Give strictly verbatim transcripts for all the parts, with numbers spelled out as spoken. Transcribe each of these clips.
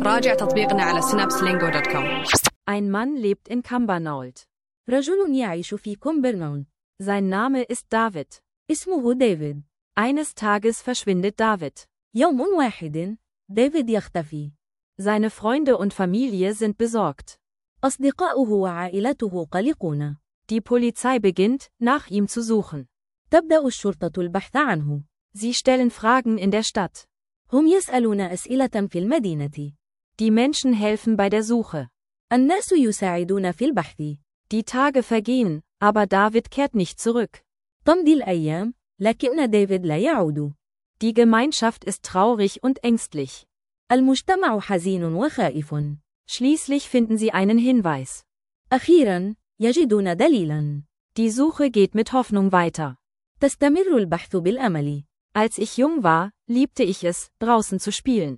راجع تطبيقنا على synapse lingo دوت كوم. Ein Mann lebt in Cumbernauld. رجل يعيش في كومبرناولد. Sein Name ist David. اسمه ديفيد. Eines Tages verschwindet David. يوم واحد، ديفيد يختفي. Seine Freunde und Familie sind besorgt. أصدقاؤه وعائلته قلقون. Die Polizei beginnt, nach ihm zu suchen. تبدأ الشرطة البحث عنه. Sie stellen Fragen in der Stadt. هم يسألون أسئلة في المدينة. Die Menschen helfen bei der Suche. الناس يساعدون في البحث. Die Tage vergehen, aber David kehrt nicht zurück. تمضي الأيام، لكن ديفيد لا يعود. Die Gemeinschaft ist traurig und ängstlich. المجتمع حزين وخائف. Schließlich finden sie einen Hinweis. أخيراً، يجدون دليلاً. Die Suche geht mit Hoffnung weiter. تستمر البحث بالأمل. Als ich jung war, liebte ich es, draußen zu spielen.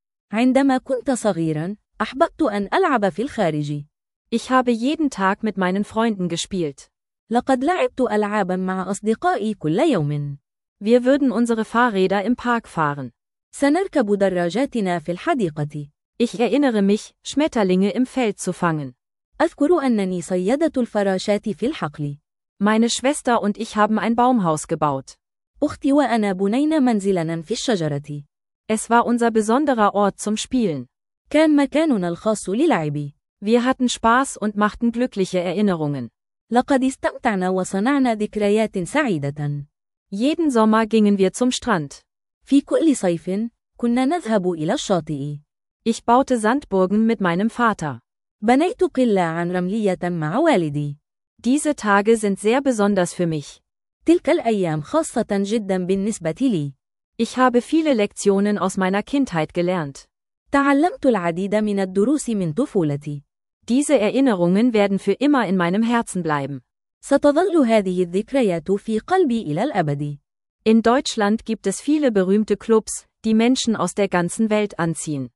عندما كنت صغيراً، أحببت أن ألعب في الخارج. Ich habe jeden Tag mit meinen Freunden gespielt. لقد لعبت ألعاباً مع أصدقائي كل يوم. Wir würden unsere Fahrräder im Park fahren. سنركب دراجاتنا في الحديقة. Ich erinnere mich, Schmetterlinge im Feld zu fangen. أذكر أنني صيدت الفراشات في الحقل. Meine Schwester und ich haben ein Baumhaus gebaut. أختي وأنا بنينا منزلنا في الشجرة. Es war unser besonderer Ort zum Spielen. كان مكاننا الخاص للعب. Wir hatten Spaß und machten glückliche Erinnerungen. لقد استمتعنا وصنعنا ذكريات سعيدة. Jeden Sommer gingen wir zum Strand. في كل صيف، كنا نذهب إلى الشاطئ. Ich baute Sandburgen mit meinem Vater. بنيت قلاعا رملية مع والدي. Diese Tage sind sehr besonders für mich. تلك الأيام خاصة جدا بالنسبة لي. Ich habe viele Lektionen aus meiner Kindheit gelernt. تعلمت العديد من الدروس من طفولتي. Diese Erinnerungen werden für immer in meinem Herzen bleiben. ستظل هذه الذكريات في قلبي إلى الأبد. In Deutschland gibt es viele berühmte Clubs, die Menschen aus der ganzen Welt anziehen.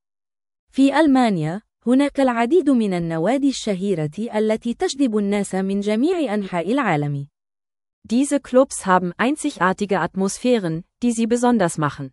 في ألمانيا، هناك العديد من النوادي الشهيرة التي تجذب الناس من جميع أنحاء العالم. Diese Clubs haben einzigartige Atmosphären, die sie besonders machen.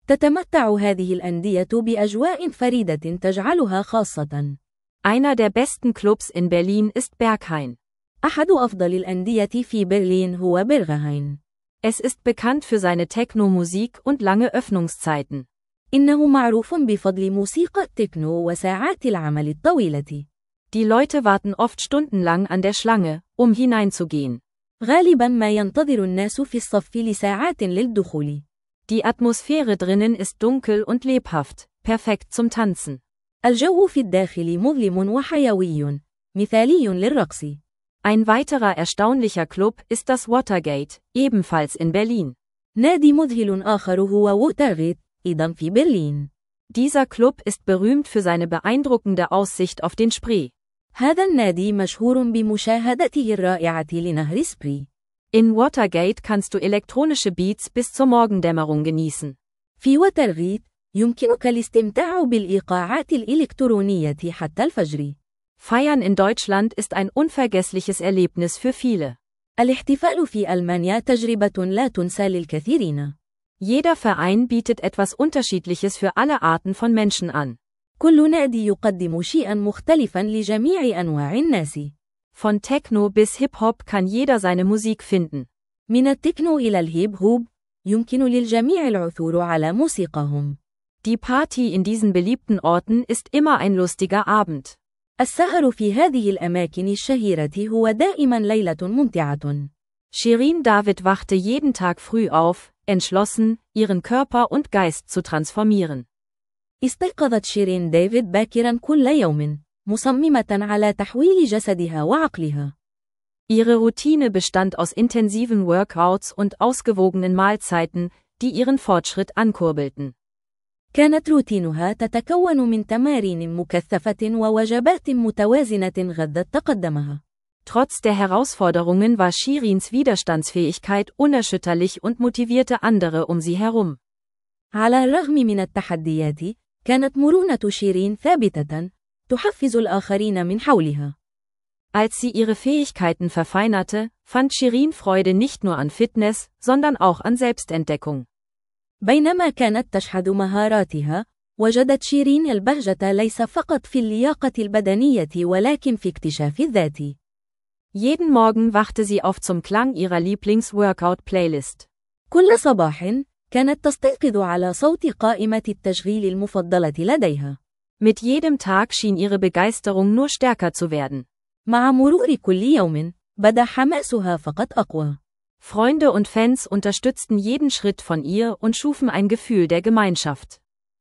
تتمتع هذه الأندية بأجواء فريدة تجعلها خاصة. Einer der besten Clubs in Berlin ist Berghain. أحد أفضل الأندية في برلين هو بيرغهاين. Es ist bekannt für seine Techno-Musik und lange Öffnungszeiten. إنه معروف بفضل موسيقى التكنو وساعات العمل الطويلة. Die Leute warten oft stundenlang an der Schlange, um hineinzugehen. غالبا ما ينتظر الناس في الصف لساعات للدخول. Die Atmosphäre drinnen ist dunkel und lebhaft, perfekt zum Tanzen. الجو في الداخل مظلم وحيوي، مثالي للرقص. Ein weiterer erstaunlicher Club ist das Watergate, ebenfalls in Berlin. نادي مذهل آخر هو ووترغيت، أيضا في برلين. Dieser Club ist berühmt für seine beeindruckende Aussicht auf den Spree. هذا النادي مشهور بمشاهدته الرائعة لنهر سبري. In Watergate kannst du elektronische Beats bis zur Morgendämmerung genießen. في ووترغيت، يمكنك الاستمتاع بالإيقاعات الإلكترونية حتى الفجر. Feiern in Deutschland ist ein unvergessliches Erlebnis für viele. الاحتفال في ألمانيا تجربة لا تنسى للكثيرين. Jeder Verein bietet etwas Unterschiedliches für alle Arten von Menschen an. كل نادي يقدم شيئا مختلفا لجميع أنواع الناس. Von Techno bis Hip-Hop kann jeder seine Musik finden. من التكنو إلى الهيب هوب، يمكن للجميع العثور على موسيقاهم. Die Party in diesen beliebten Orten ist immer ein lustiger Abend. السهر في هذه الأماكن الشهيرة هو دائما ليلة ممتعة. Shirin David wachte jeden Tag früh auf, entschlossen, ihren Körper und Geist zu transformieren. استيقظت شيرين ديفيد باكرا كل يوم، مصممة على تحويل جسدها وعقلها. Ihre Routine bestand aus intensiven Workouts und ausgewogenen Mahlzeiten, die ihren Fortschritt ankurbelten. كانت روتينها تتكون من تمارين مكثفة ووجبات متوازنة غذت تقدمها. Trotz der Herausforderungen war Shirins Widerstandsfähigkeit unerschütterlich und motivierte andere um sie herum. على الرغم من التحديات، كانت مرونة شيرين ثابتة، تحفز الآخرين من حولها. Als sie ihre Fähigkeiten verfeinerte, fand Shirin Freude nicht nur an Fitness, sondern auch an Selbstentdeckung. بينما كانت تشحذ مهاراتها، وجدت شيرين البهجة ليس فقط في اللياقة البدنية ولكن في اكتشاف الذات. Jeden Morgen wachte sie auf zum Klang ihrer Lieblings-Workout-Playlist. كل صباح كانت تستيقظ على صوت قائمة التشغيل المفضلة لديها. Mit jedem Tag schien ihre Begeisterung nur stärker zu werden. مع مرور كل يوم بدا حماسها فقط أقوى. Freunde und Fans unterstützten jeden Schritt von ihr und schufen ein Gefühl der Gemeinschaft.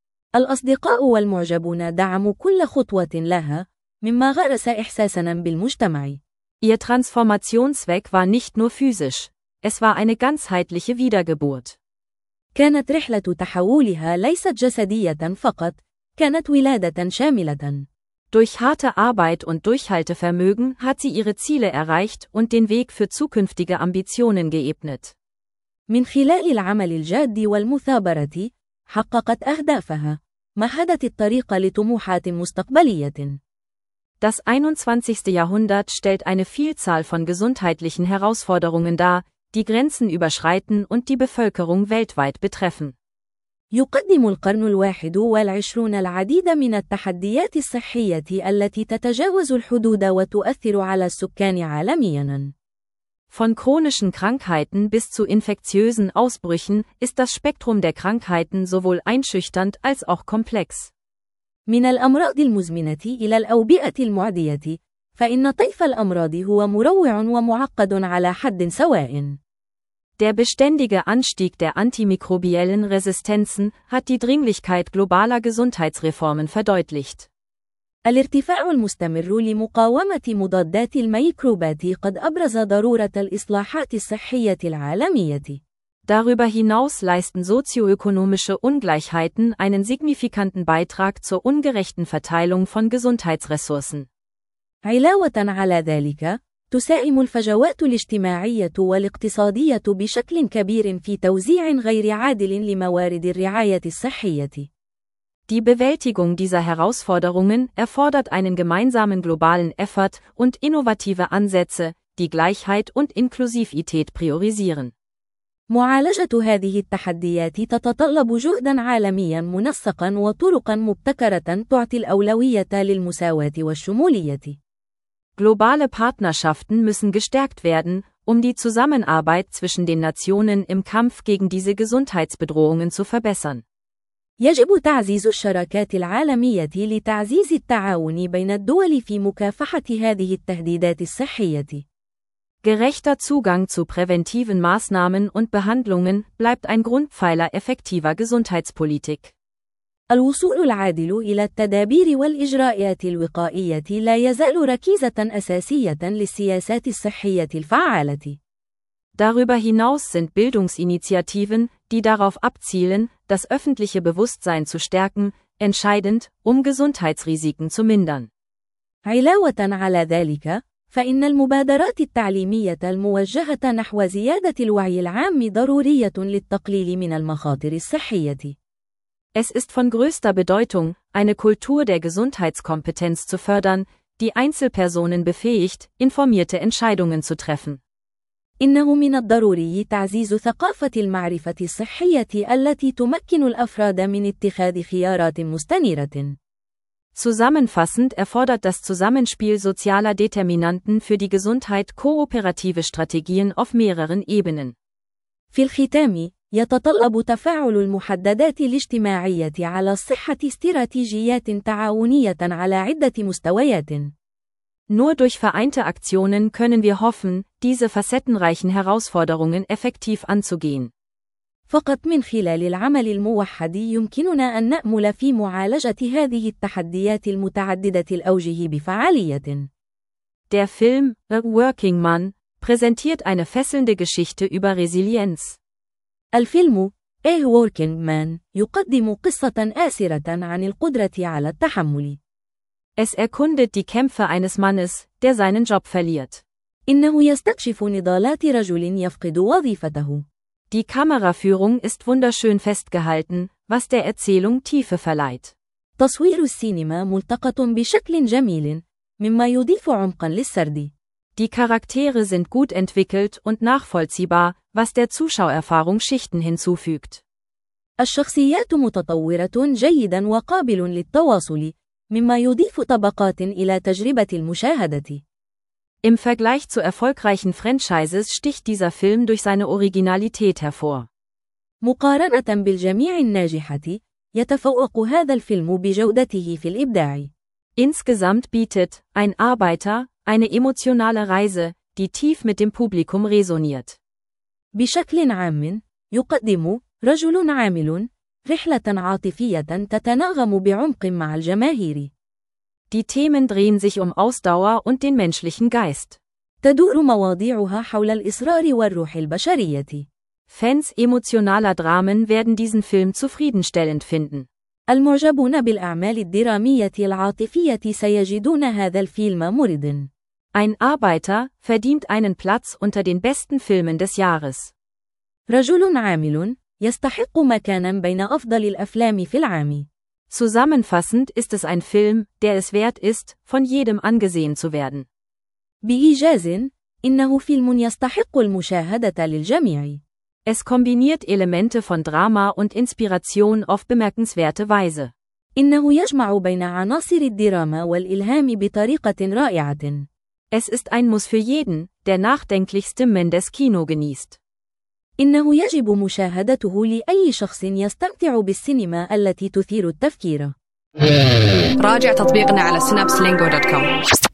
الأصدقاء والمعجبون دعموا كل خطوة لها، مما غرس إحساسنا بالمجتمع. Ihr Transformationszweck war nicht nur physisch, es war eine ganzheitliche Wiedergeburt. كانت رحلة تحولها ليست جسدية فقط، كانت ولادة شاملة. Durch harte Arbeit und Durchhaltevermögen hat sie ihre Ziele erreicht und den Weg für zukünftige Ambitionen geebnet. من خلال العمل الجاد والمثابرة، حققت أهدافها، مهدت الطريق لطموحات مستقبلية. Das einundzwanzigste Jahrhundert stellt eine Vielzahl von gesundheitlichen Herausforderungen dar, die Grenzen überschreiten und die Bevölkerung weltweit betreffen. يقدم القرن الواحد والعشرون العديد من التحديات الصحية التي تتجاوز الحدود وتؤثر على السكان عالمياً. Von chronischen Krankheiten bis zu infektiösen Ausbrüchen ist das Spektrum der Krankheiten sowohl einschüchternd als auch komplex. من الأمراض المزمنة إلى الأوبئة المعدية، فإن طيف الأمراض هو مروع ومعقد على حد سواء. Der beständige Anstieg der antimikrobiellen Resistenzen hat die Dringlichkeit globaler Gesundheitsreformen verdeutlicht. الارتفاع المستمر لمقاومة مضادات الميكروبات قد أبرز ضرورة الإصلاحات الصحية العالمية. Darüber hinaus leisten sozioökonomische Ungleichheiten einen signifikanten Beitrag zur ungerechten Verteilung von Gesundheitsressourcen. علاوة على ذلك، تساهم الفجوات الاجتماعية والاقتصادية بشكل كبير في توزيع غير عادل لموارد الرعاية الصحية. Die Bewältigung dieser Herausforderungen erfordert einen gemeinsamen globalen Effort und innovative Ansätze, die Gleichheit und Inklusivität priorisieren. معالجة هذه التحديات تتطلب جهداً عالمياً منسقاً وطرقاً مبتكرة تعطي الأولوية للمساواة والشمولية. Globale Partnerschaften müssen gestärkt werden, um die Zusammenarbeit zwischen den Nationen im Kampf gegen diese Gesundheitsbedrohungen zu verbessern. يجب تعزيز الشراكات العالمية لتعزيز التعاون بين الدول في مكافحة هذه التهديدات الصحية. Gerechter Zugang zu präventiven Maßnahmen und Behandlungen bleibt ein Grundpfeiler effektiver Gesundheitspolitik. الوصول العادل إلى التدابير والإجراءات الوقائية لا يزال ركيزة أساسية للسياسات الصحية الفعالة. Darüber hinaus sind Bildungsinitiativen, die darauf abzielen, das öffentliche Bewusstsein zu stärken, entscheidend, um Gesundheitsrisiken zu mindern. علاوة على ذلك، فإن المبادرات التعليمية الموجهة نحو زيادة الوعي العام ضرورية للتقليل من المخاطر الصحية. Es ist von größter Bedeutung, eine Kultur der Gesundheitskompetenz zu fördern, die Einzelpersonen befähigt, informierte Entscheidungen zu treffen. إنه من الضروري تعزيز ثقافة المعرفة الصحية التي تمكن الأفراد من اتخاذ خيارات مستنيرة. Zusammenfassend erfordert das Zusammenspiel sozialer Determinanten für die Gesundheit kooperative Strategien auf mehreren Ebenen. في الختام، يتطلب تفاعل المحددات الاجتماعية على الصحة استراتيجيات تعاونية على عدة مستويات. Nur durch vereinte Aktionen können wir hoffen, diese facettenreichen Herausforderungen effektiv anzugehen. فقط من خلال العمل الموحد يمكننا أن نأمل في معالجة هذه التحديات المتعددة الأوجه بفعالية. Der Film A Working Man präsentiert eine fesselnde Geschichte über Resilienz. الفيلم A Working Man يقدم قصة آسرة عن القدرة على التحمل. Es erkundet die Kämpfe eines Mannes, der seinen Job verliert. إنه يستكشف نضالات رجل يفقد وظيفته. Die Kameraführung ist wunderschön festgehalten, was der Erzählung Tiefe verleiht. تصوير السينما ملتقط بشكل جميل، مما يضيف عمقا للسرد. Die Charaktere sind gut entwickelt und nachvollziehbar, was der Zuschauererfahrung Schichten hinzufügt. الشخصيات متطورة جيدا وقابل للتواصل، مما يضيف طبقات إلى تجربة المشاهدة. Im Vergleich zu erfolgreichen Franchises sticht dieser Film durch seine Originalität hervor. مقارنة بالجميع الناجحة، يتفوق هذا الفيلم بجودته في الإبداع. Insgesamt bietet Ein Arbeiter eine emotionale Reise, die tief mit dem Publikum resoniert. بشكل عام، يقدم رجل عامل رحلة عاطفية تتناغم بعمق مع الجماهير. Die Themen drehen sich um Ausdauer und den menschlichen Geist. تدور مواضيعها حول الإصرار والروح البشرية. Fans emotionaler Dramen werden diesen Film zufriedenstellend finden. المعجبون بالأعمال الدرامية العاطفية سيجدون هذا الفيلم مرضٍ. Ein Arbeiter verdient einen Platz unter den besten Filmen des Jahres. رجل عامل يستحق مكانا بين أفضل الأفلام في العام. Zusammenfassend ist es ein Film, der es wert ist, von jedem angesehen zu werden. بإيجاز، إنه فيلم يستحق المشاهدة للجميع. Es kombiniert Elemente von Drama und Inspiration auf bemerkenswerte Weise. إنه يجمع بين عناصر الدراما والإلهام بطريقة رائعة. Es ist ein Muss für jeden, der nachdenklichste Mann des Kino genießt. إنه يجب مشاهدته لأي شخص يستمتع بالسينما التي تثير التفكير. راجع تطبيقنا على سينابس لينجو دوت كوم.